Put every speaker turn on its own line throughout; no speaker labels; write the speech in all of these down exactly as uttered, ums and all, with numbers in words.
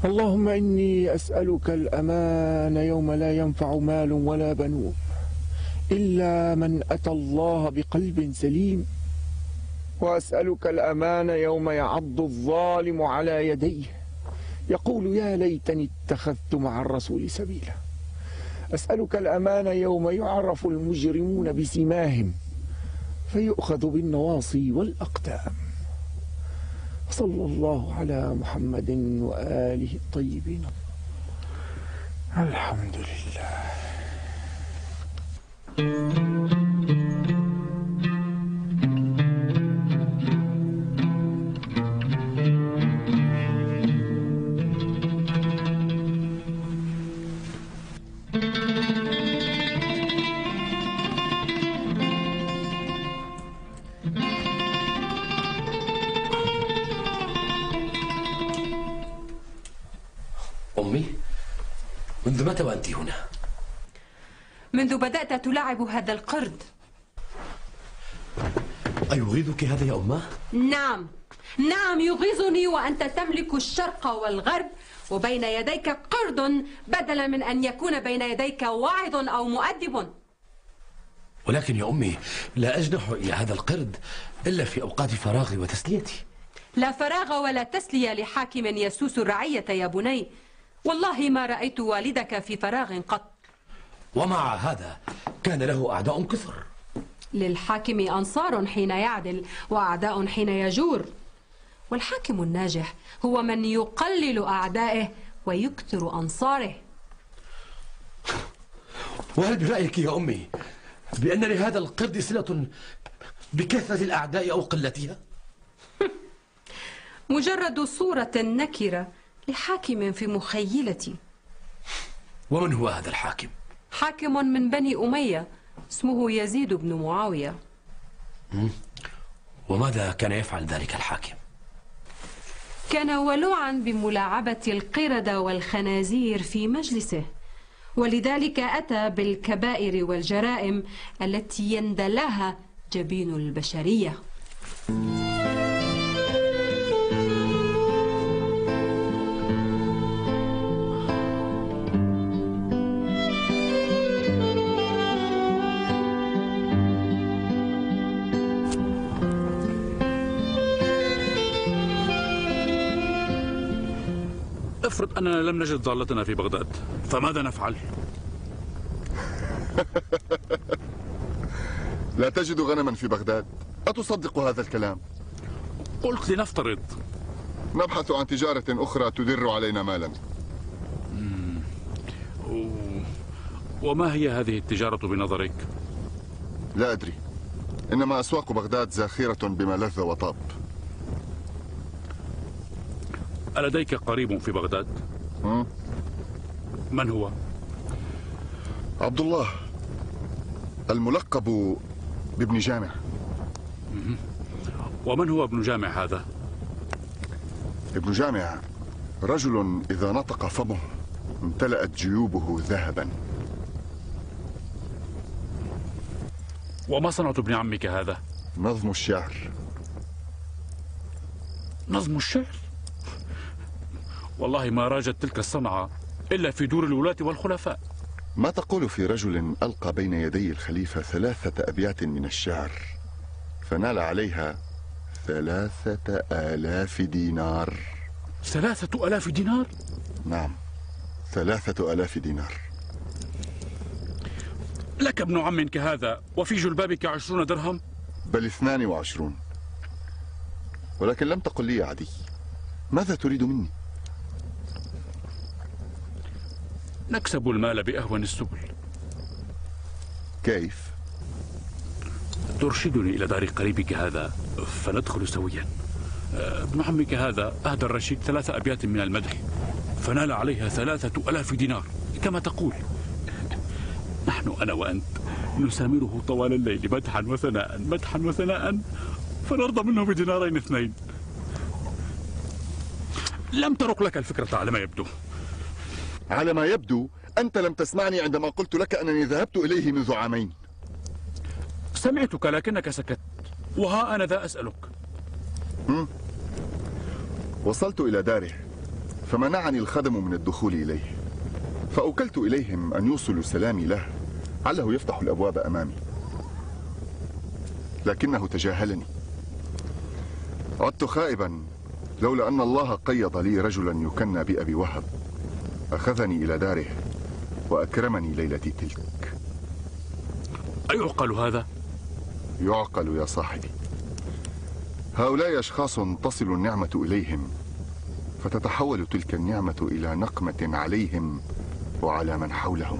اللهم إني أسألك الأمان يوم لا ينفع مال ولا بنون إلا من أتى الله بقلب سليم، وأسألك الأمان يوم يعض الظالم على يديه يقول يا ليتني اتخذت مع الرسول سبيلا. أسألك الأمان يوم يعرف المجرمون بسماهم فيؤخذ بالنواصي والأقدام. صلى الله على محمد وآله الطيبين. الحمد لله.
أمي، منذ متى وأنت هنا؟
منذ بدأت تلاعب هذا القرد.
أيغيظك هذا يا أمه؟
نعم نعم يغيظني، وأنت تملك الشرق والغرب وبين يديك قرد بدلا من أن يكون بين يديك واعظ أو مؤدب.
ولكن يا أمي لا أجنح إلى هذا القرد إلا في أوقات فراغي وتسليتي.
لا فراغ ولا تسلية لحاكم يسوس الرعية يا بني، والله ما رأيت والدك في فراغ قط.
ومع هذا كان له أعداء كثر.
للحاكم أنصار حين يعدل وأعداء حين يجور، والحاكم الناجح هو من يقلل أعدائه ويكثر أنصاره.
وهل برأيك يا أمي بأن لهذا القرد صلة بكثرة الأعداء أو قلتها؟
مجرد صورة نكرة لحاكم في مخيلتي.
ومن هو هذا الحاكم؟
حاكم من بني أمية اسمه يزيد بن معاوية.
وماذا كان يفعل ذلك الحاكم؟
كان ولوعا بملاعبة القردة والخنازير في مجلسه، ولذلك أتى بالكبائر والجرائم التي يندلعها جبين البشرية.
افرض أننا لم نجد ضالتنا في بغداد، فماذا نفعل؟
لا تجد غنما في بغداد؟ أتصدق هذا الكلام؟
قلت لنفترض.
نبحث عن تجارة أخرى تدر علينا مالا.
وما هي هذه التجارة بنظرك؟
لا أدري، إنما أسواق بغداد زاخرة بما لذ وطاب.
ألديك قريب في بغداد؟
م?
من هو؟
عبد الله، الملقب بابن جامع.
ومن هو ابن جامع هذا؟
ابن جامع رجل إذا نطق فمه امتلأت جيوبه ذهبا.
وما صنعة ابن عمك هذا؟
نظم الشعر.
نظم الشعر؟ والله ما راجت تلك الصنعة إلا في دور الولاة والخلفاء.
ما تقول في رجل ألقى بين يدي الخليفة ثلاثة أبيات من الشعر فنال عليها ثلاثة آلاف دينار؟
ثلاثة آلاف دينار؟
نعم، ثلاثة آلاف دينار.
لك ابن عم كهذا وفي جلبابك عشرون درهم؟
بل اثنان وعشرون. ولكن لم تقل لي يا عدي، ماذا تريد مني؟
نكسب المال بأهون السبل.
كيف؟
ترشدني إلى دار قريبك هذا فندخل سويا. ابن عمك هذا أهدى الرشيد ثلاث أبيات من المدح فنال عليها ثلاثة ألاف دينار كما تقول. نحن أنا وأنت نسامره طوال الليل مدحا وثناء مدحا وثناء فنرضى منه بدينارين اثنين. لم ترق لك الفكرة على ما يبدو.
على ما يبدو أنت لم تسمعني عندما قلت لك أنني ذهبت إليه منذ عامين.
سمعتك لكنك سكت، وها أنا ذا أسألك.
هم؟ وصلت إلى داره فمنعني الخدم من الدخول إليه، فأوكلت إليهم أن يوصلوا سلامي له عله يفتح الأبواب أمامي، لكنه تجاهلني. عدت خائبا لولا أن الله قيض لي رجلا يكنى بأبي وهب، أخذني إلى داره وأكرمني ليلتي تلك.
أيعقل هذا؟
يعقل يا صاحبي. هؤلاء أشخاص تصل النعمة إليهم فتتحول تلك النعمة إلى نقمة عليهم وعلى من حولهم.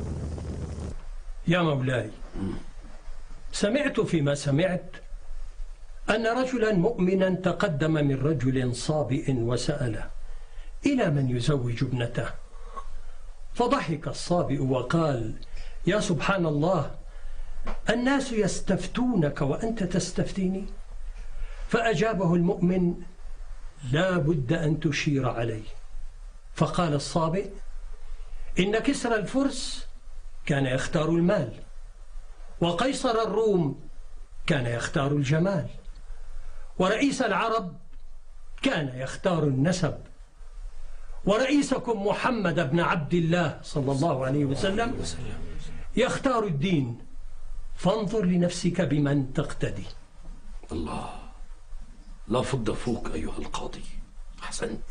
يا مولاي، سمعت فيما سمعت أن رجلا مؤمنا تقدم من رجل صابئ وسأله إلى من يزوج ابنته، فضحك الصابئ وقال: يا سبحان الله، الناس يستفتونك وأنت تستفتيني؟ فأجابه المؤمن: لا بد أن تشير عليه. فقال الصابئ: إن كسرى الفرس كان يختار المال، وقيصر الروم كان يختار الجمال، ورئيس العرب كان يختار النسب، ورئيسكم محمد بن عبد الله صلى الله عليه وسلم يختار الدين، فانظر لنفسك بمن تقتدي.
الله، لا فض فوق أيها القاضي، أحسنت.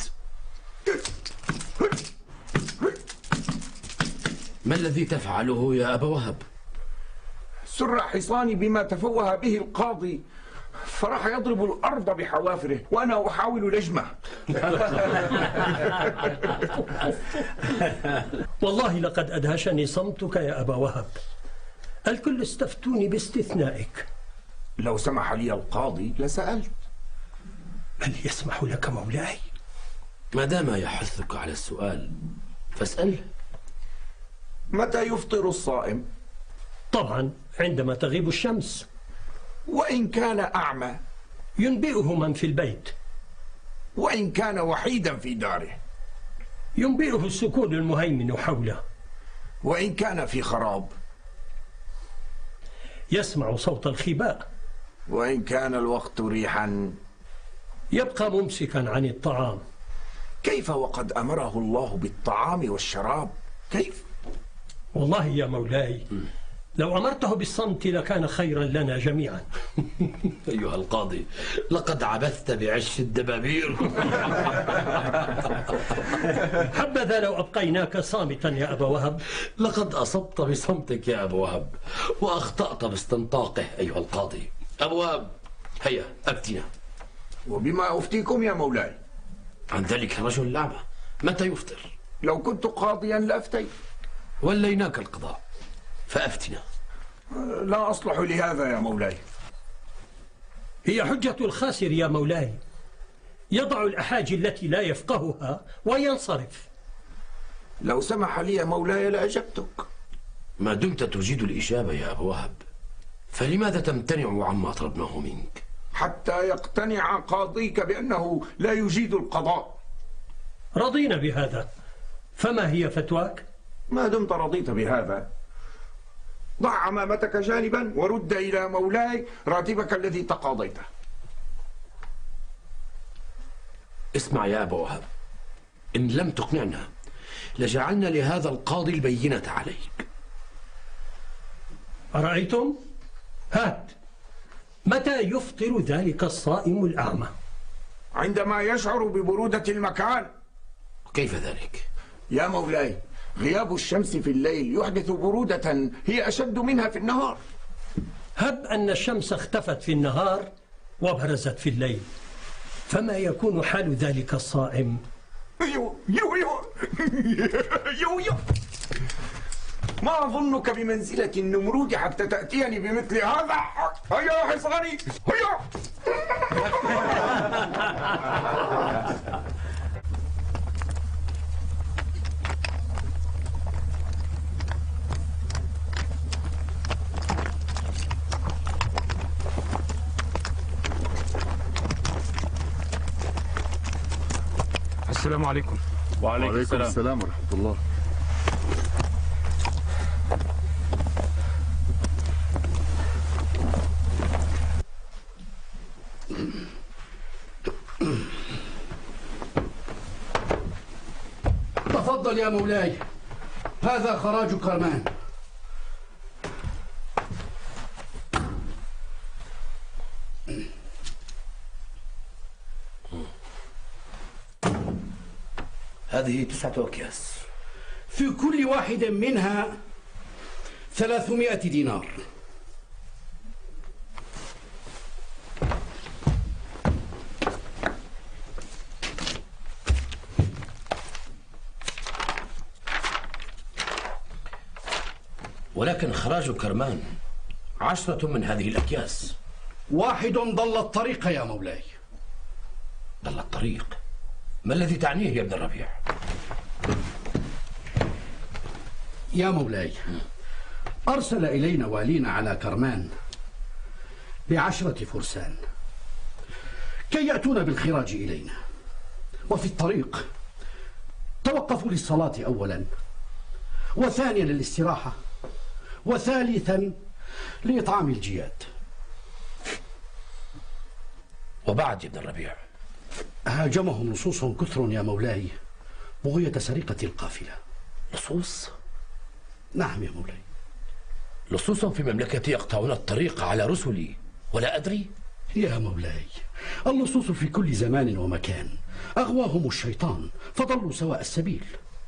ما الذي تفعله يا أبا وهب؟
سر حصاني بما تفوه به القاضي، فراح يضرب الأرض بحوافره وأنا أحاول لجمه.
والله لقد أدهشني صمتك يا أبا وهب، الكل استفتوني باستثنائك.
لو سمح لي القاضي لسألت.
بل يسمح لك مولاي؟
ما دام يحثك على السؤال فاسأل.
متى يفطر الصائم؟
طبعا عندما تغيب الشمس.
وإن كان أعمى؟
ينبئه من في البيت.
وإن كان وحيدا في داره؟
ينبئه السكون المهيمن حوله.
وإن كان في خراب؟
يسمع صوت الخباء.
وإن كان الوقت ريحا؟
يبقى ممسكا عن الطعام.
كيف وقد أمره الله بالطعام والشراب؟ كيف؟
والله يا مولاي، لو أمرته بالصمت لكان خيرا لنا جميعا.
أيها القاضي، لقد عبثت بعش الدبابير.
حبذا لو أبقيناك صامتا يا أبا وهب.
لقد أصبت بصمتك يا أبا وهب وأخطأت باستنطاقه أيها القاضي. أبا وهب، هيا أفتنا.
وبما أفتيكم يا مولاي؟
عن ذلك الرجل الأعمى متى يفطر؟
لو كنت قاضيا لأفتيت.
وليناك القضاء فأفتنا.
لا أصلح لهذا يا مولاي.
هي حجة الخاسر يا مولاي، يضع الأحاجي التي لا يفقهها وينصرف.
لو سمح لي يا مولاي لأجبتك.
ما دمت تجيد الإجابة يا أبا وهب، فلماذا تمتنع عما طلبناه منك؟
حتى يقتنع قاضيك بأنه لا يجيد القضاء.
رضينا بهذا، فما هي فتواك؟
ما دمت رضيت بهذا، ضع عمامتك جانبا ورد إلى مولاي راتبك الذي تقاضيته.
اسمع يا أبا وهب، إن لم تقنعنا لجعلنا لهذا القاضي البينة عليك.
أرأيتم؟ هات، متى يفطر ذلك الصائم الأعمى؟
عندما يشعر ببرودة المكان.
كيف ذلك؟
يا مولاي، غياب الشمس في الليل يحدث برودة هي أشد منها في النهار.
هب أن الشمس اختفت في النهار وبرزت في الليل، فما يكون حال ذلك الصائم؟
يو يو يو يو يو ما أظنك بمنزلة النمرود حتى تأتيني بمثل هذا. هيا يا حصاني، هيا.
السلام عليكم.
وعليكم,
وعليكم
السلام.
السلام ورحمة الله.
تفضل يا مولاي، هذا خراج كرمان.
هذه تسعة أكياس،
في كل واحد منها ثلاثمائة دينار.
ولكن خراج كرمان عشرة من هذه الأكياس.
واحد ضل الطريق يا مولاي.
ضل الطريق؟ ما الذي تعنيه يا ابن الربيع؟
يا مولاي، أرسل إلينا والينا على كرمان بعشرة فرسان كي يأتون بالخراج إلينا، وفي الطريق توقفوا للصلاة أولا، وثانيا للاستراحة، وثالثا لإطعام الجياد.
وبعد يا ابن الربيع؟
هاجمهم لصوص كثر يا مولاي بغية سرقة القافلة.
لصوص؟
نعم يا مولاي.
لصوص في مملكتي يقطعون الطريق على رسلي ولا أدري؟
يا مولاي، اللصوص في كل زمان ومكان، أغواهم الشيطان فضلوا سواء السبيل.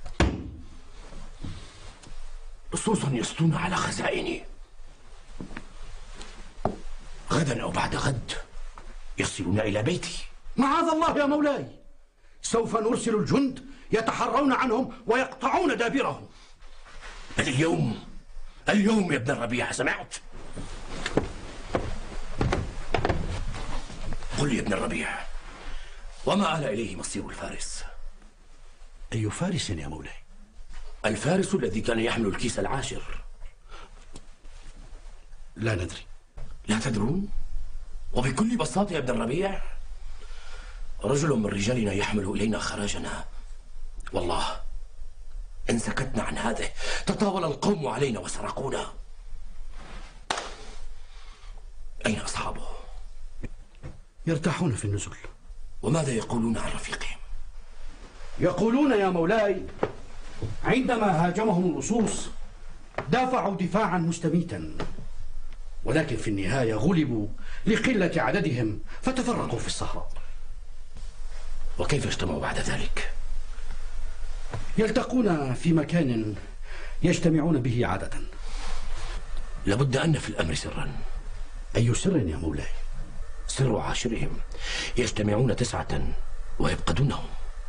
لصوص يسطون على خزائني، غدا أو بعد غد يصلون إلى بيتي.
معاذ الله يا مولاي، سوف نرسل الجند يتحرون عنهم ويقطعون دابرهم.
بل اليوم اليوم يا ابن الربيع، سمعت؟ قل يا ابن الربيع، وما آل إليه مصير الفارس؟
أي فارس يا مولاي؟
الفارس الذي كان يحمل الكيس العاشر.
لا ندري.
لا تدرون؟ وبكل بساطة يا ابن الربيع، رجل من رجالنا يحمل إلينا خراجنا. والله إن سكتنا عن هذا تطاول القوم علينا وسرقونا. أين أصحابه؟
يرتاحون في النزل.
وماذا يقولون عن رفيقهم؟
يقولون يا مولاي عندما هاجمهم اللصوص دافعوا دفاعا مستميتا، ولكن في النهاية غلبوا لقلة عددهم فتفرقوا في الصحراء.
وكيف اجتمعوا بعد ذلك؟
يلتقون في مكان يجتمعون به عادة.
لابد أن في الأمر سرا.
أي سر يا مولاي؟
سر عاشرهم، يجتمعون تسعة ويفقدونهم.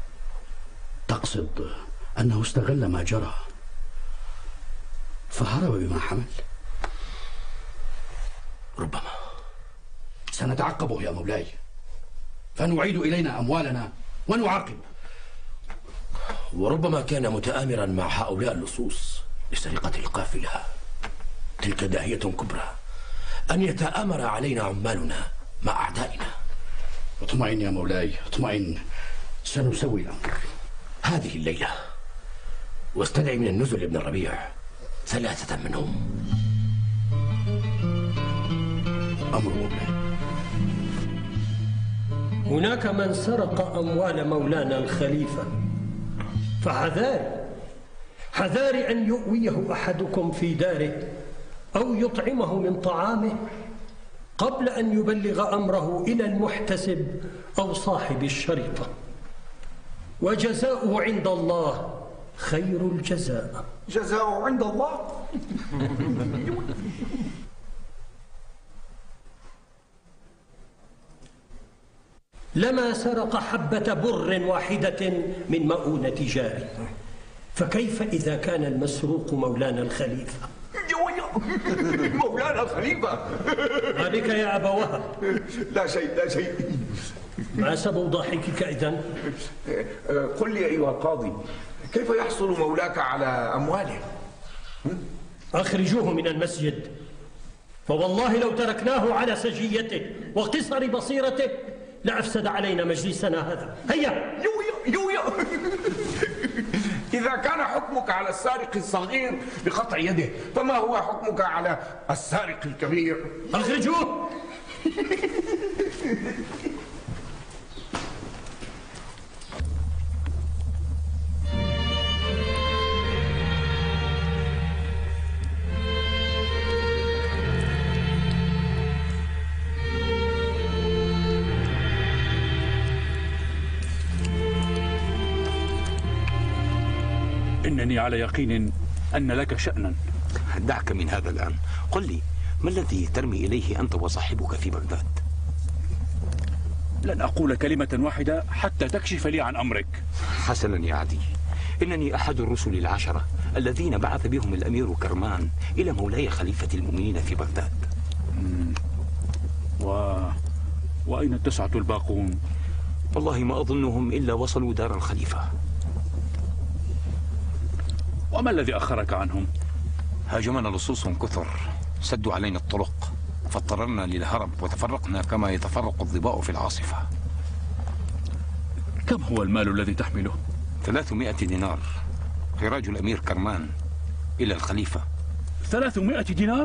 تقصد أنه استغل ما جرى فهرب بما حمل؟
ربما.
سنتعقبه يا مولاي، فنعيد إلينا أموالنا ونعاقب.
وربما كان متآمرا مع هؤلاء اللصوص لسرقة القافلة. تلك داهية كبرى أن يتآمر علينا عمالنا مع أعدائنا.
اطمئن يا مولاي، اطمئن، سنسوي الأمر.
هذه الليلة، واستدعي من النزل ابن الربيع ثلاثة منهم.
أمر مولاي.
هناك من سرق أموال مولانا الخليفة، فحذاري حذاري أن يؤويه أحدكم في داره أو يطعمه من طعامه قبل أن يبلغ أمره إلى المحتسب أو صاحب الشريطة، وجزاؤه عند الله خير الجزاء.
جزاؤه عند الله.
لما سرق حبة بر واحدة من مؤونة جاري، فكيف إذا كان المسروق مولانا الخليفة؟
مولانا الخليفة.
ما بك يا أبا وهب؟
لا شيء لا شيء.
ما سبب ضحكك إذن؟
قل لي أيها القاضي، كيف يحصل مولاك على أمواله؟
أخرجوه من المسجد، فوالله لو تركناه على سجيته وقصر بصيرته لأفسد علينا مجلسنا هذا. هيا
يويا يويا. إذا كان حكمك على السارق الصغير بقطع يده، فما هو حكمك على السارق الكبير؟
أخرجوه.
إنني على يقين أن لك شأنا.
دعك من هذا الآن، قل لي ما الذي ترمي إليه أنت وصاحبك في بغداد؟
لن أقول كلمة واحدة حتى تكشف لي عن أمرك.
حسنا يا عدي، إنني أحد الرسل العشرة الذين بعث بهم الأمير كرمان إلى مولاي خليفة المؤمنين في بغداد.
و... وأين التسعة الباقون؟
والله ما أظنهم إلا وصلوا دار الخليفة.
وما الذي أخرك عنهم؟
هاجمنا لصوص كثر، سدوا علينا الطرق، فاضطررنا للهرب وتفرقنا كما يتفرق الظباء في العاصفة.
كم هو المال الذي تحمله؟
ثلاثمائة دينار، خراج الأمير كرمان إلى الخليفة.
ثلاثمائة دينار؟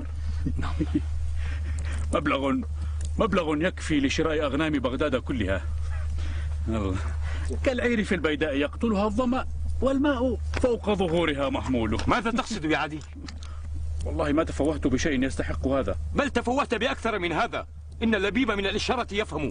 مبلغ مبلغ يكفي لشراء أغنام بغداد كلها. كالعير في البيداء يقتلها الظمأ والماء فوق ظهورها محمول.
ماذا تقصد يا عدي؟
والله ما تفوهت بشيء يستحق هذا.
بل تفوهت بأكثر من هذا، إن اللبيب من الإشارة يفهم.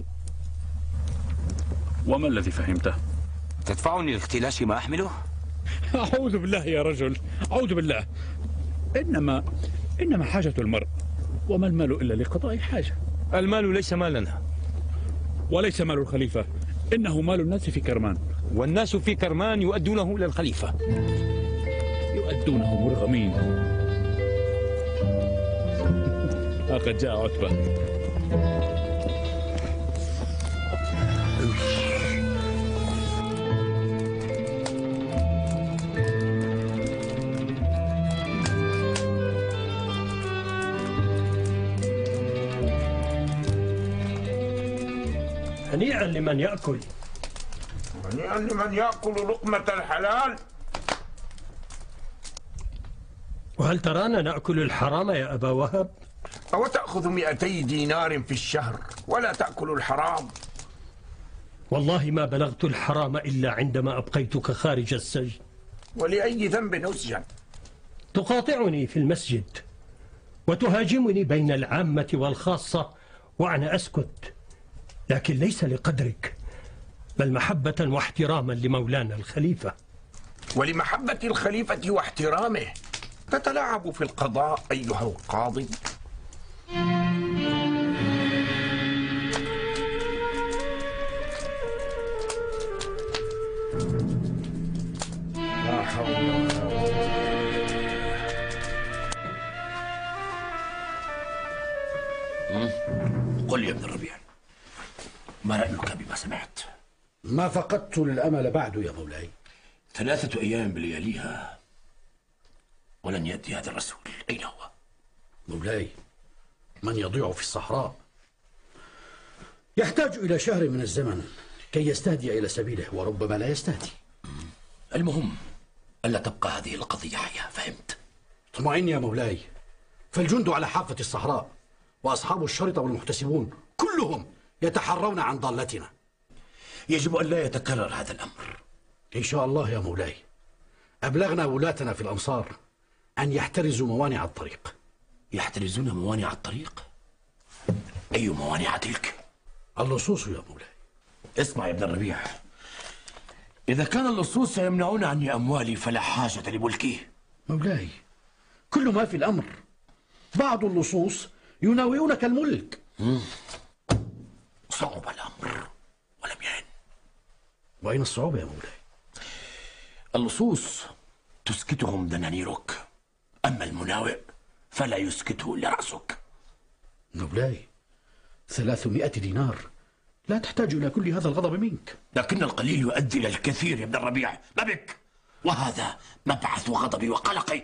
وما الذي فهمته؟
تدفعني لاختلاس ما أحمله؟
أعوذ بالله يا رجل، أعوذ بالله. إنما إنما حاجة المرء، وما المال إلا لقضاء حاجة.
المال ليس مالنا،
وليس مال الخليفة، إنه مال الناس في كرمان.
والناس في كرمان يؤدونه إلى الخليفة.
يؤدونه مرغمين. لقد جاء عتبة.
هنيئا لمن يأكل.
هنيئا لمن يأكل لقمة الحلال.
وهل ترانا نأكل الحرام يا أبا وهب؟
أو تأخذ مئتي دينار في الشهر ولا تأكل الحرام؟
والله ما بلغت الحرام إلا عندما أبقيتك خارج السجن.
ولأي ذنب أسجن؟
تقاطعني في المسجد وتهاجمني بين العامة والخاصة وأنا أسكت، لكن ليس لقدرك، بل محبة واحتراما لمولانا الخليفة.
ولمحبة الخليفة واحترامه تتلاعب في القضاء أيها القاضي؟ لا حول ولا قوة.
قل يا ابن الربيع، ما رأيك بما سمعت؟
ما فقدت الأمل بعد يا مولاي.
ثلاثة أيام بلياليها ولن يأتي هذا الرسول، أين هو؟
مولاي، من يضيع في الصحراء يحتاج إلى شهر من الزمن كي يستهدي إلى سبيله، وربما لا يستهدي.
المهم ألا تبقى هذه القضية حياة، فهمت؟
اطمئن يا مولاي، فالجند على حافة الصحراء، وأصحاب الشرطة والمحتسبون كلهم يتحرون عن ضالتنا.
يجب أن لا يتكرر هذا الأمر.
إن شاء الله يا مولاي. أبلغنا ولاتنا في الأمصار أن يحترزوا موانع الطريق.
يحترزون موانع الطريق؟ أي موانع تلك؟
اللصوص يا مولاي.
اسمع يا ابن الربيع، إذا كان اللصوص يمنعون عني أموالي فلا حاجة لملكي.
مولاي، كل ما في الأمر بعض اللصوص يناوئونك الملك.
مم. صعب الأمر ولم يهن.
وأين الصعوبة يا مولاي؟
اللصوص تسكتهم دنانيرك، أما المناوئ فلا يسكته إلا رأسك.
مولاي، ثلاثمائة دينار لا تحتاج إلى كل هذا الغضب منك.
لكن القليل يؤدي إلى الكثير يا ابن الربيع، ما بك؟ وهذا مبعث غضبي وقلقي.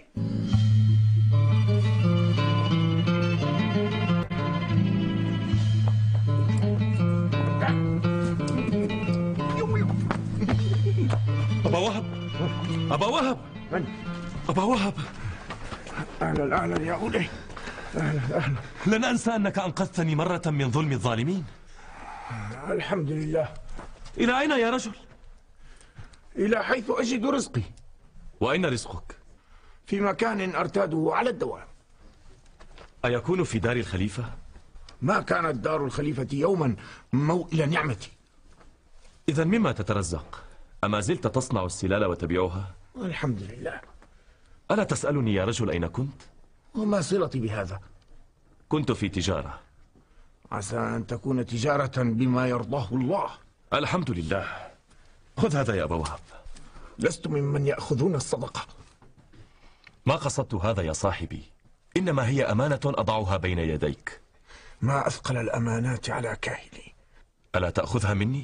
أبا وهب، أبا وهب،
من؟
أبا وهب.
أهلا أهلا يا أولي، أهلا أهلا.
لن أنسى أنك أنقذتني مرة من ظلم الظالمين.
الحمد لله.
إلى أين يا رجل؟
إلى حيث أجد رزقي.
وأين رزقك؟
في مكان أرتاده على الدوام.
أيكون في دار الخليفة؟
ما كانت دار الخليفة يوما موئل نعمتي.
إذا مما تترزق؟ أما زلت تصنع السلال وتبيعها؟
الحمد لله.
ألا تسألني يا رجل أين كنت؟
وما صلتي بهذا؟
كنت في تجارة.
عسى أن تكون تجارة بما يرضاه الله.
الحمد لله. خذ هذا يا أبا وهب.
لست ممن يأخذون الصدقة.
ما قصدت هذا يا صاحبي، إنما هي أمانة أضعها بين يديك.
ما أثقل الأمانات على كاهلي.
ألا تأخذها مني؟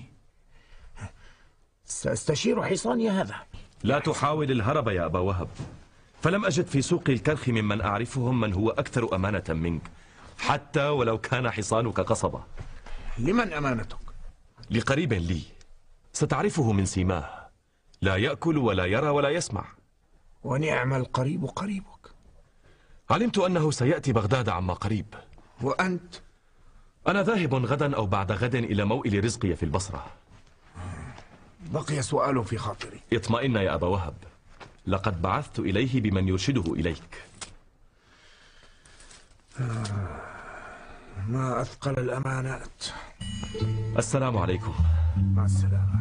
سأستشير حصاني هذا.
لا تحاول الهرب يا أبا وهب، فلم أجد في سوق الكرخ ممن أعرفهم من هو أكثر أمانة منك، حتى ولو كان حصانك قصبة.
لمن أمانتك؟
لقريب لي، ستعرفه من سيماه، لا يأكل ولا يرى ولا يسمع.
ونعم القريب قريبك.
علمت أنه سيأتي بغداد عما قريب.
وأنت؟
أنا ذاهب غدا أو بعد غد إلى موئل رزقي في البصرة.
بقي سؤال في خاطري.
اطمئن يا أبا وهب، لقد بعثت إليه بمن يرشده إليك.
ما أثقل الأمانات.
السلام عليكم.
مع السلامة.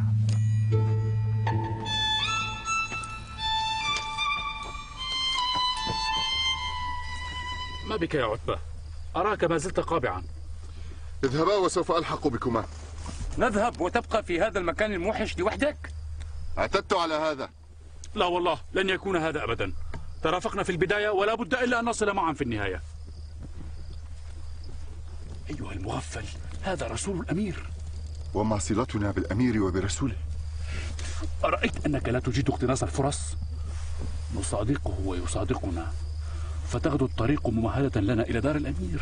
ما بك يا عتبة؟ أراك ما زلت قابعا.
اذهبا وسوف ألحق بكما.
نذهب وتبقى في هذا المكان الموحش لوحدك؟
اعتدت على هذا.
لا والله لن يكون هذا أبدا. ترافقنا في البداية ولا بد إلا أن نصل معا في النهاية. أيها المغفل، هذا رسول الأمير.
وما صلتنا بالأمير وبرسوله؟
أرأيت أنك لا تجيد اقتناص الفرص؟ نصادقه ويصادقنا، فتغدو الطريق ممهدة لنا إلى دار الأمير.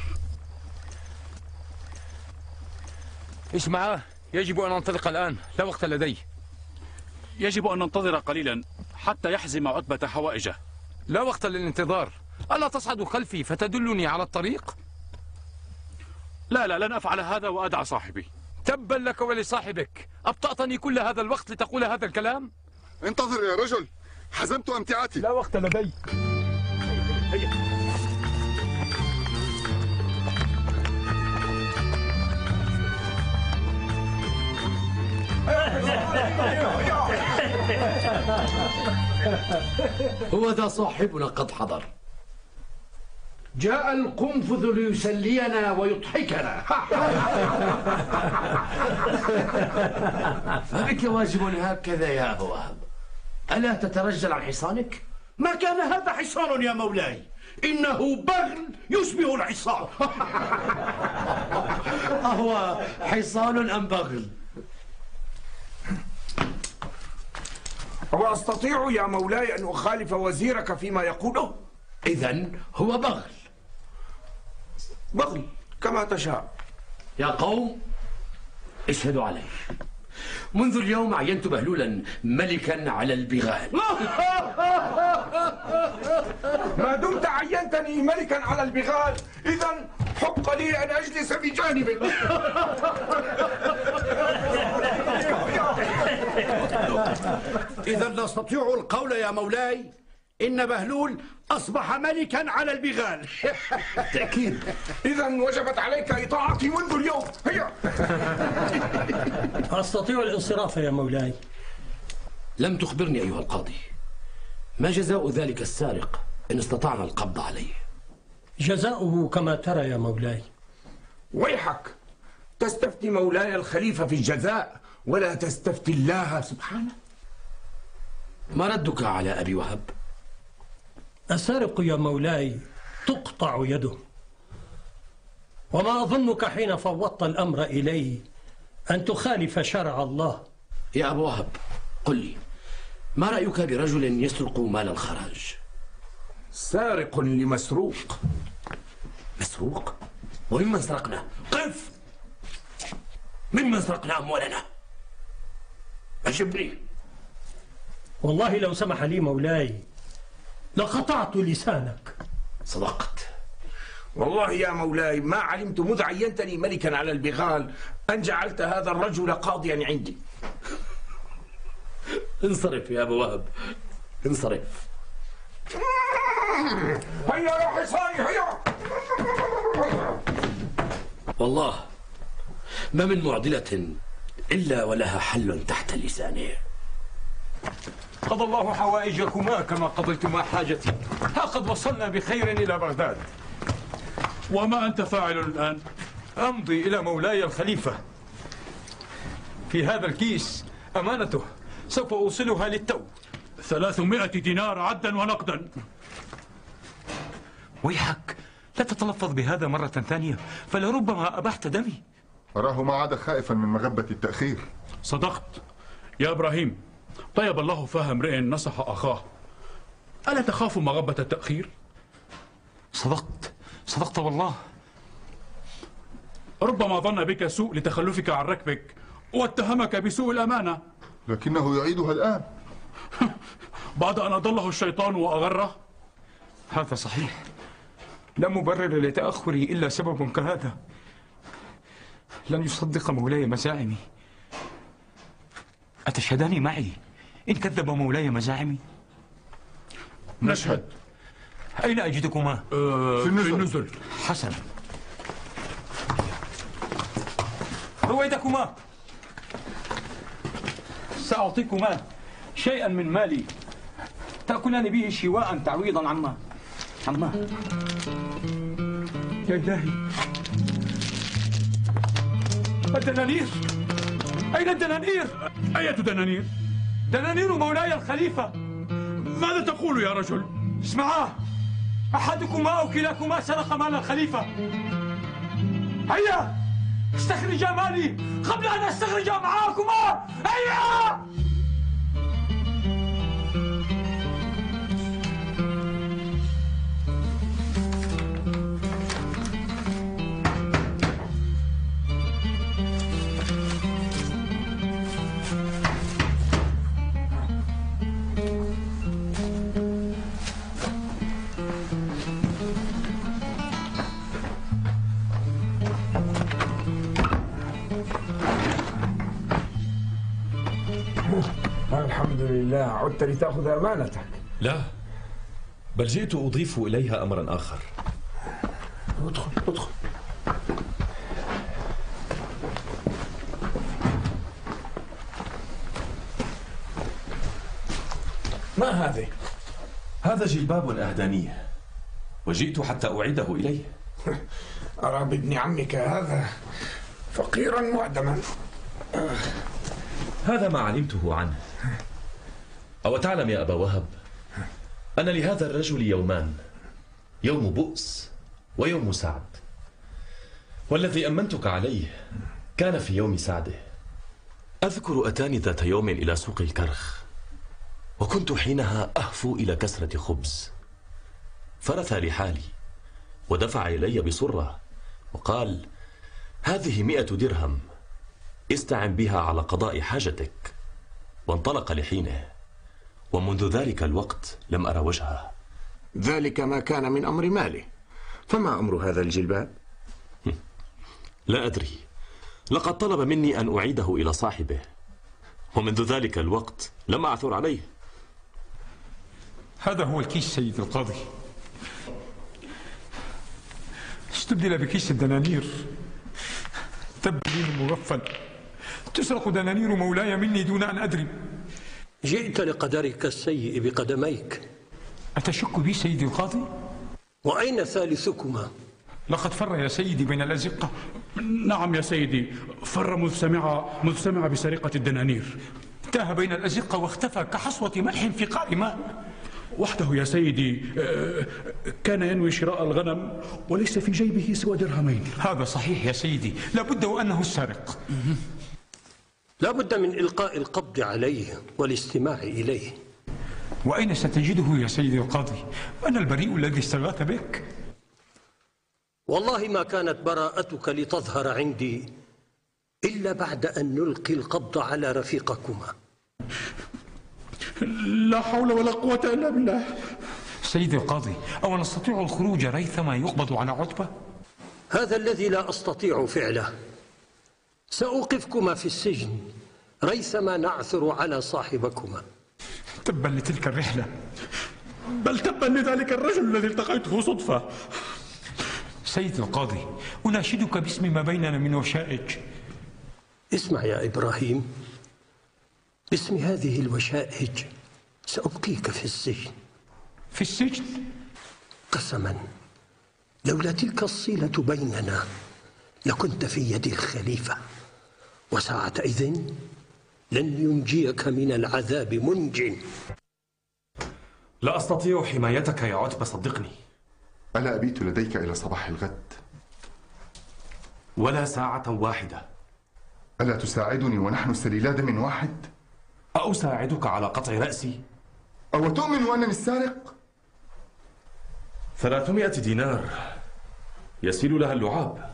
إيش معاه؟ يجب أن ننطلق الآن، لا وقت لدي.
يجب أن ننتظر قليلا حتى يحزم عتبة حوائجه.
لا وقت للانتظار. ألا تصعد خلفي فتدلني على الطريق؟
لا لا، لن أفعل هذا وأدع صاحبي.
تبا لك ولصاحبك، أبطأتني كل هذا الوقت لتقول هذا الكلام؟
انتظر يا رجل، حزمت أمتعتي.
لا وقت لدي. هيا.
هو ذا صاحبنا قد حضر. جاء القنفذ ليسلينا ويضحكنا.
فبك واجب هكذا يا أبا وهب، ألا تترجل عن حصانك؟
ما كان هذا حصان يا مولاي، إنه بغل يشبه الحصان.
أهو حصان أم بغل؟
وأستطيع يا مولاي أن أخالف وزيرك فيما يقوله؟
إذن هو بغل.
بغل كما تشاء.
يا قوم اشهدوا علي، منذ اليوم عينت بهلولا ملكا على البغال.
ما دمت عينتني ملكا على البغال، إذن حق لي أن أجلس بجانبك.
إذا نستطيع القول يا مولاي إن بهلول أصبح ملكا على البغال.
بالتأكيد.
إذن وجبت عليك إطاعتي منذ اليوم. هيا.
أستطيع الانصراف يا مولاي.
لم تخبرني أيها القاضي، ما جزاء ذلك السارق إن استطعنا القبض عليه؟
جزاؤه كما ترى يا مولاي.
ويحك، تستفتي مولاي الخليفة في الجزاء ولا تستفتي الله سبحانه.
ما ردك على أبي وهب؟
السارق يا مولاي تقطع يده، وما أظنك حين فوضت الأمر إليه أن تخالف شرع الله.
يا أبو وهب قل لي، ما رأيك برجل يسرق مال الخراج؟
سارق لمسروق.
مسروق؟ وممن سرقنا؟ قف! ممن سرقنا أموالنا؟ أجبني.
والله لو سمح لي مولاي لقطعت لسانك.
صدقت.
والله يا مولاي ما علمت مذ عينتني ملكا على البغال أن جعلت هذا الرجل قاضيا عندي.
انصرف يا أبو وهب، انصرف.
هيا يا حصاني هيا.
والله ما من معضلة إلا ولها حل تحت لسانه.
قضى الله حوائجكما كما قضيتما حاجتي. ها قد وصلنا بخير إلى بغداد.
وما أنت فاعل الآن؟
أمضي إلى مولاي الخليفة. في هذا الكيس أمانته، سوف أوصلها للتو.
ثلاثمائة دينار عدا ونقدا.
ويحك، لا تتلفظ بهذا مرة ثانية، فلربما أبحت دمي.
أراه ما عاد خائفا من مغبة التأخير.
صدقت يا إبراهيم، طيب الله فاه امرئ نصح أخاه. ألا تخاف مغبة التأخير؟
صدقت صدقت والله.
ربما ظن بك سوء لتخلفك عن ركبك واتهمك بسوء الأمانة.
لكنه يعيدها الآن.
بعد أن أضله الشيطان وأغره.
هذا صحيح، لا مبرر لتأخري إلا سبب كهذا. لن يصدق مولاي مزاعمي. أتشهدان معي إن كذب مولاي مزاعمي؟
نشهد.
أين أجدكما؟
أه في النزل. النزل.
حسنا، رويدكما. سأعطيكما شيئا من مالي تأكلان به شواء تعويضا عما عما يا إلهي، الدنانير! أين الدنانير؟
أية دنانير؟
دنانير مولاي الخليفة.
ماذا تقول يا رجل؟
اسمعا، أحدكما أو كلاكما سرق مال الخليفة. هيا استخرجا مالي قبل أن أستخرج معاكما. هيا!
الحمد لله، عدت لتأخذ أمانتك.
لا، بل جئت أضيف إليها أمرا آخر.
ادخل ادخل. ما هذه؟
هذا جلباب أهدانيه، وجئت حتى أعيده إليه.
أرى بابن عمك هذا فقيرا معدما.
هذا ما علمته عنه. أو تعلم يا أبا وهب أن لهذا الرجل يومان، يوم بؤس ويوم سعد، والذي أمنتك عليه كان في يوم سعده. أذكر أتاني ذات يوم إلى سوق الكرخ، وكنت حينها أهفو إلى كسرة خبز، فرثى لحالي ودفع إلي بسرة وقال: هذه مئة درهم، استعن بها على قضاء حاجتك. وانطلق لحينه، ومنذ ذلك الوقت لم أرى وجهه.
ذلك ما كان من أمر ماله، فما أمر هذا الجلباب؟
لا أدري، لقد طلب مني أن أعيده إلى صاحبه، ومنذ ذلك الوقت لم أعثر عليه.
هذا هو الكيس سيد القاضي، استبدل بكيس الدنانير. تبا لي المغفل، تسرق دنانير مولاي مني دون أن أدري.
جئت لقدرك السيء بقدميك.
أتشك بي سيدي القاضي؟
وأين ثالثكما؟
لقد فر يا سيدي بين الأزقة.
نعم يا سيدي، فر مذ سمع مذ سمع بسرقة الدنانير.
تاه بين الأزقة واختفى كحصوة ملح في قاع ماء.
وحده يا سيدي، كان ينوي شراء الغنم وليس في جيبه سوى درهمين.
هذا صحيح يا سيدي، لابد وأنه السارق.
لا بد من إلقاء القبض عليه والاستماع إليه.
وأين ستجده يا سيدي القاضي؟ أنا البريء الذي استغاث بك.
والله ما كانت براءتك لتظهر عندي إلا بعد أن نلقي القبض على رفيقكما.
لا حول ولا قوة إلا بالله.
سيدي القاضي، أو نستطيع الخروج ريثما يقبض على عتبة؟
هذا الذي لا أستطيع فعله. سأوقفكما في السجن ريثما نعثر على صاحبكما.
تبا لتلك الرحلة،
بل تبا لذلك الرجل الذي التقيته صدفة.
سيدي القاضي، أناشدك باسم ما بيننا من وشائج.
اسمع يا إبراهيم، باسم هذه الوشائج سأبقيك في السجن.
في السجن؟
قسما لولا تلك الصلة بيننا لكنت في يد الخليفة، وساعتئذ لن ينجيك من العذاب منج.
لا أستطيع حمايتك يا عتبة، صدقني.
ألا أبيت لديك إلى صباح الغد؟
ولا ساعة واحدة.
ألا تساعدني ونحن سليلا دم واحد؟
أساعدك على قطع رأسي؟
أو تؤمن أنني السارق؟
ثلاثمائة دينار يسيل لها اللعاب.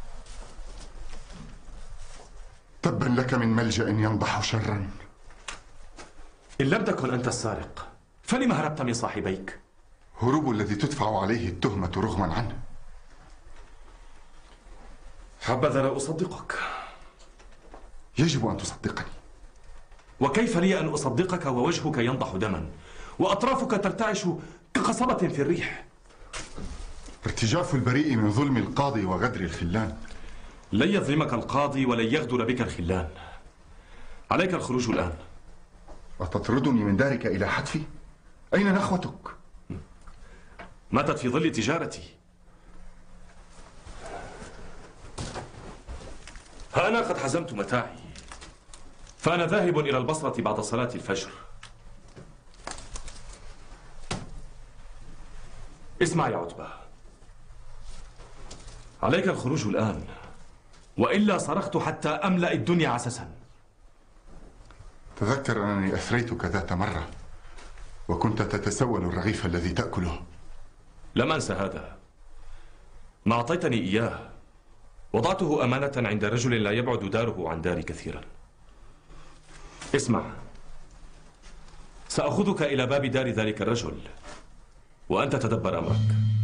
تبا لك من ملجأ ينضح شرا.
إن لم تكن أنت السارق فلم هربت من صاحبيك؟
هروب الذي تدفع عليه التهمة رغما عنه.
حبذا لا أصدقك.
يجب أن تصدقني.
وكيف لي أن أصدقك ووجهك ينضح دما وأطرافك ترتعش كقصبة في الريح؟
ارتجاف البريء من ظلم القاضي وغدر الخلان.
لن يظلمك القاضي ولن يغدر بك الخلان. عليك الخروج الآن.
أتطردني من دارك إلى حتفي؟ أين نخوتك؟
ماتت في ظل تجارتي. ها أنا قد حزمت متاعي، فأنا ذاهب إلى البصرة بعد صلاة الفجر. اسمع يا عتبة، عليك الخروج الآن، وإلا صرخت حتى أملأ الدنيا عسسا.
تذكر أنني أثريتك ذات مرة وكنت تتسول الرغيف الذي تأكله.
لم أنسى هذا. ما أعطيتني إياه وضعته أمانة عند رجل لا يبعد داره عن داري كثيرا. اسمع، سأخذك إلى باب دار ذلك الرجل وأنت تدبر أمرك.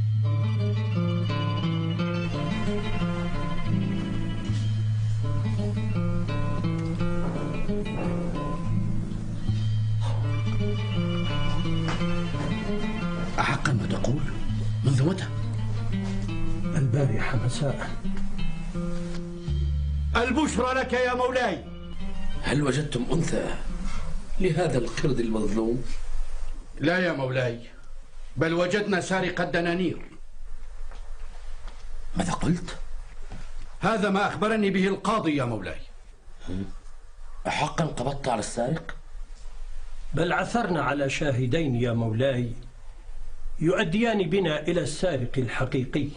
أحقا ما تقول؟ منذ متى؟
البارحة مساء.
البشرى لك يا مولاي.
هل وجدتم أنثى لهذا القرد المظلوم؟
لا يا مولاي، بل وجدنا سارق الدنانير.
ماذا قلت؟
هذا ما أخبرني به القاضي يا مولاي.
أحقا قبضت على السارق؟
بل عثرنا على شاهدين يا مولاي يؤديان بنا إلى السارق الحقيقي.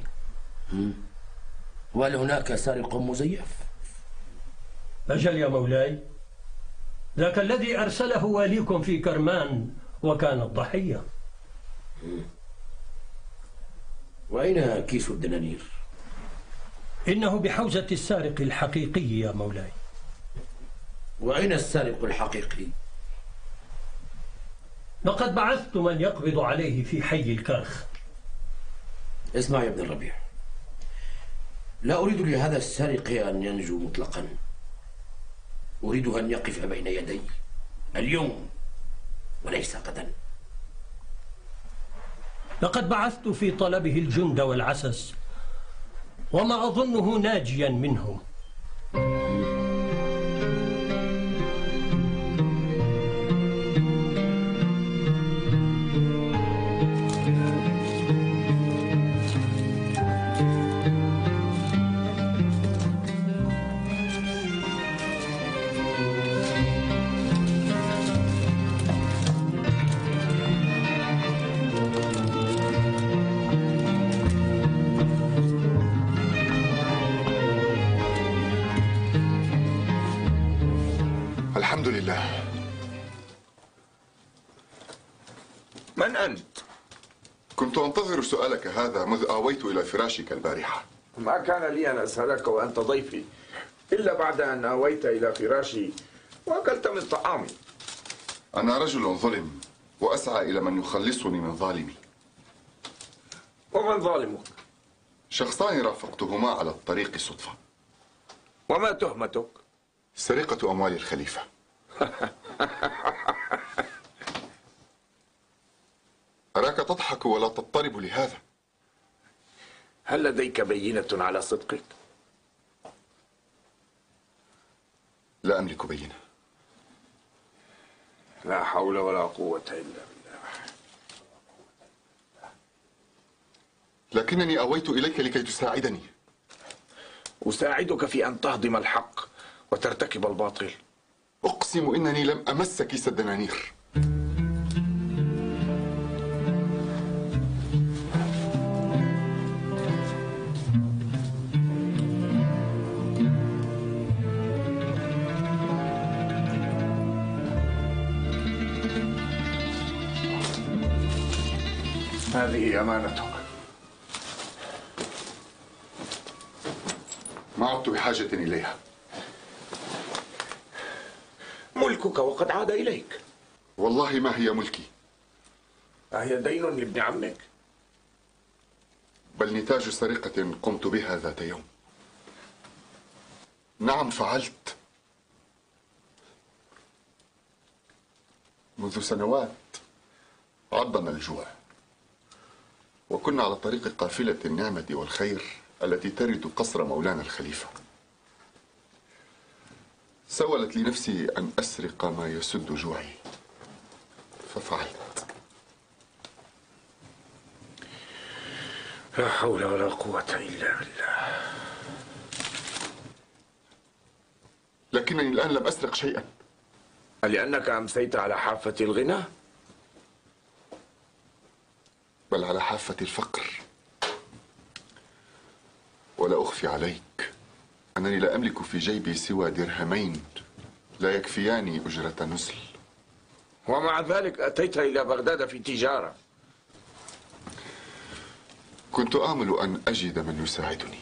وهل هناك سارق مزيف؟
أجل يا مولاي، ذاك الذي أرسله واليكم في كرمان وكان الضحية.
وأين كيس الدنانير؟
إنه بحوزة السارق الحقيقي يا مولاي.
وأين السارق الحقيقي؟
لقد بعثت من يقبض عليه في حي الكرخ.
اسمع يا ابن الربيع، لا أريد لهذا السارق أن ينجو مطلقا، أريده أن يقف بين يدي اليوم وليس غدا.
لقد بعثت في طلبه الجند والعسس وما أظنه ناجيا منهم.
الحمد لله.
من أنت؟
كنت أنتظر سؤالك هذا مذ آويت إلى فراشك البارحة.
ما كان لي أن أسألك وأنت ضيفي إلا بعد أن آويت إلى فراشي وأكلت من طعامي.
أنا رجل ظلم وأسعى إلى من يخلصني من ظالمي.
ومن ظالمك؟
شخصان رافقتهما على الطريق صدفة.
وما تهمتك؟
سرقة أموال الخليفة. أراك تضحك ولا تضطرب لهذا.
هل لديك بينة على صدقك؟
لا أملك بينة.
لا حول ولا قوة إلا بالله.
لكنني أويت إليك لكي تساعدني.
أساعدك في أن تهضم الحق وترتكب الباطل.
أقسم إنني لم أمس كيس الدنانير.
هذه أمانتك.
ما عدت بحاجة إليها.
ملكك وقد عاد إليك.
والله ما هي ملكي.
أهي دين لابن عمك؟
بل نتاج سرقة قمت بها ذات يوم. نعم فعلت. منذ سنوات عضنا الجوع، وكنا على طريق قافلة النعمة والخير التي ترد قصر مولانا الخليفة. سولت لي نفسي أن أسرق ما يسد جوعي ففعلت.
لا حول ولا قوة إلا بالله.
لكنني الآن لم أسرق شيئا.
لأنك أمسيت على حافة الغنى؟
بل على حافة الفقر. ولا أخفي عليك أنني لا أملك في جيبي سوى درهمين لا يكفياني أجرة نزل.
ومع ذلك أتيت إلى بغداد في تجارة.
كنت آمل أن أجد من يساعدني.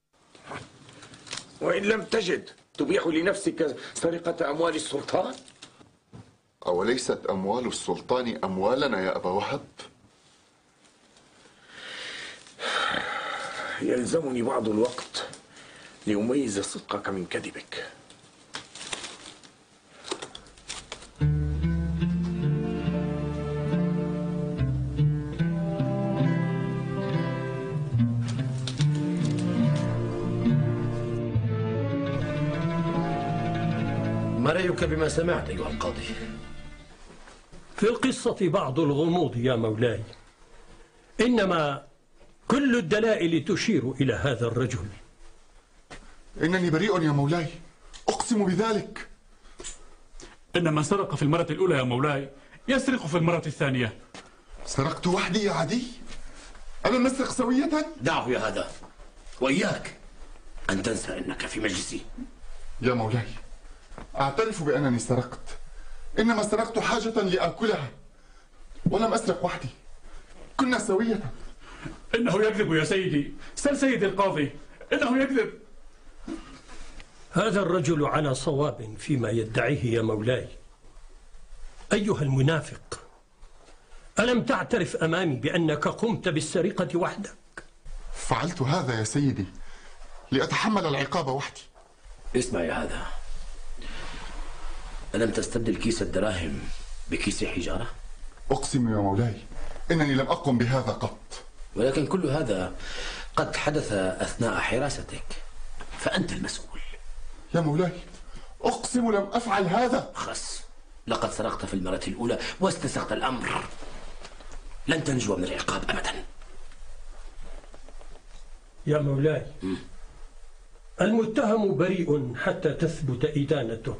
وإن لم تجد تبيح لنفسك سرقة أموال السلطان؟
أوليست أموال السلطان أموالنا يا أبا وهب؟
يلزمني بعض الوقت لأميز صدقك من كذبك.
ما رأيك بما سمعت أيها القاضي؟
في القصة بعض الغموض يا مولاي، إنما كل الدلائل تشير إلى هذا الرجل.
إنني بريء يا مولاي، أقسم بذلك.
إن من سرق في المرة الأولى يا مولاي يسرق في المرة الثانية.
سرقت وحدي يا عدي؟ ألم نسرق سوية؟
دعه يا هذا، وإياك أن تنسى أنك في مجلسي.
يا مولاي، أعترف بأنني سرقت، إنما سرقت حاجة لآكلها، ولم أسرق وحدي، كنا سوية.
إنه يكذب يا سيدي، سل سيدي القاضي، إنه يكذب.
هذا الرجل على صواب فيما يدعيه يا مولاي. أيها المنافق، ألم تعترف أمامي بأنك قمت بالسرقة وحدك؟
فعلت هذا يا سيدي لأتحمل العقاب وحدي.
اسمع يا هذا، ألم تستبدل كيس الدراهم بكيس حجارة؟
أقسم يا مولاي إنني لم أقم بهذا قط.
ولكن كل هذا قد حدث أثناء حراستك، فأنت المسؤول.
يا مولاي أقسم لم أفعل هذا.
خس، لقد سرقت في المرة الأولى واستسقت الأمر، لن تنجو من العقاب أبدا.
يا مولاي، م. المتهم بريء حتى تثبت إدانته.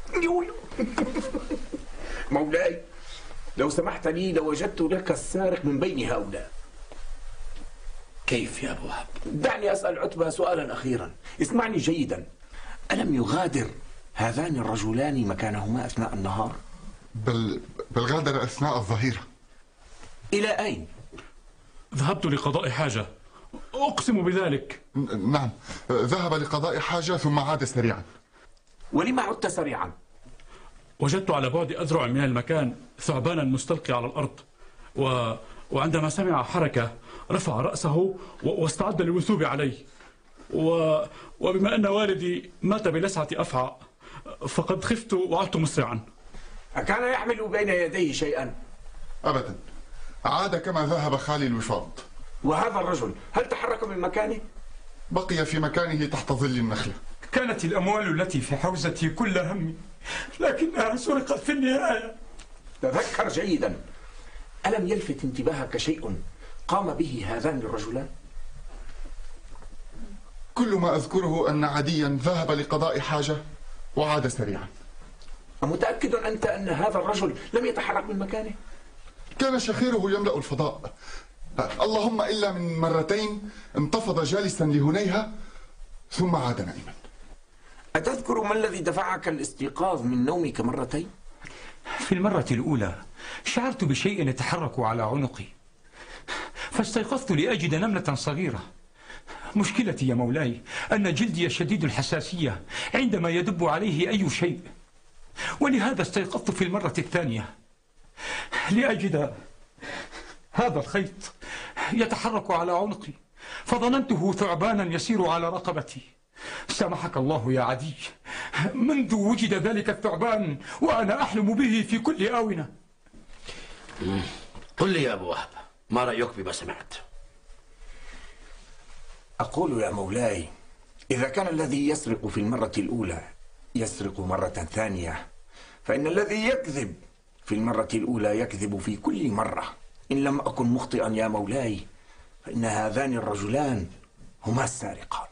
مولاي لو سمحت لي لوجدت لك السارق من بين هؤلاء.
كيف يا أبو وهب؟
دعني أسأل عتبة سؤالا أخيرا، اسمعني جيدا. ألم يغادر هذان الرجلان مكانهما أثناء النهار؟
بل بل غادر أثناء الظهيرة.
إلى أين؟
ذهبت لقضاء حاجة، أقسم بذلك.
نعم، ذهب لقضاء حاجة ثم عاد سريعا.
ولما عدت سريعا؟
وجدت على بعد أذرع من المكان ثعبانا مستلقي على الأرض، و... وعندما سمع حركة رفع رأسه و... واستعد للوثوب عليه، و... وبما أن والدي مات بلسعة أفعى فقد خفت وعدت مسرعا.
أكان يحمل بين يديه شيئا؟
أبدا، عاد كما ذهب خالي الوفاض.
وهذا الرجل هل تحرك من مكانه؟
بقي في مكانه تحت ظل النخلة.
كانت الأموال التي في حوزتي كل همي، لكنها سرقت في النهاية.
تذكر جيدا، ألم يلفت انتباهك شيء قام به هذان الرجلان؟
كل ما أذكره أن عديا ذهب لقضاء حاجة وعاد سريعا.
أمتأكد أنت أن هذا الرجل لم يتحرك من مكانه؟
كان شخيره يملأ الفضاء، اللهم إلا من مرتين انتفض جالسا لهنيها ثم عاد نائما.
أتذكر ما الذي دفعك الاستيقاظ من نومك مرتين؟
في المرة الأولى شعرت بشيء يتحرك على عنقي، فاستيقظت لأجد نملة صغيرة. مشكلتي يا مولاي أن جلدي شديد الحساسية عندما يدب عليه أي شيء، ولهذا استيقظت في المرة الثانية لأجد هذا الخيط يتحرك على عنقي، فظننته ثعبانا يسير على رقبتي. سامحك الله يا عدي، منذ وجد ذلك الثعبان وأنا أحلم به في كل آونة.
قل لي يا أبو وهب، ما رأيك بما سمعت؟
أقول يا مولاي، إذا كان الذي يسرق في المرة الأولى يسرق مرة ثانية، فإن الذي يكذب في المرة الأولى يكذب في كل مرة. إن لم أكن مخطئا يا مولاي، فإن هذان الرجلان هما السارقان.